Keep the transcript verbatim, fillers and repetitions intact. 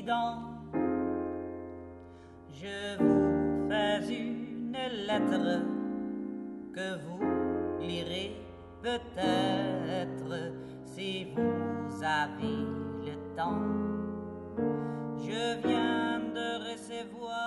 temps. Je vous fais une lettre que vous lirez peut-être si vous avez le temps. Je viens de recevoir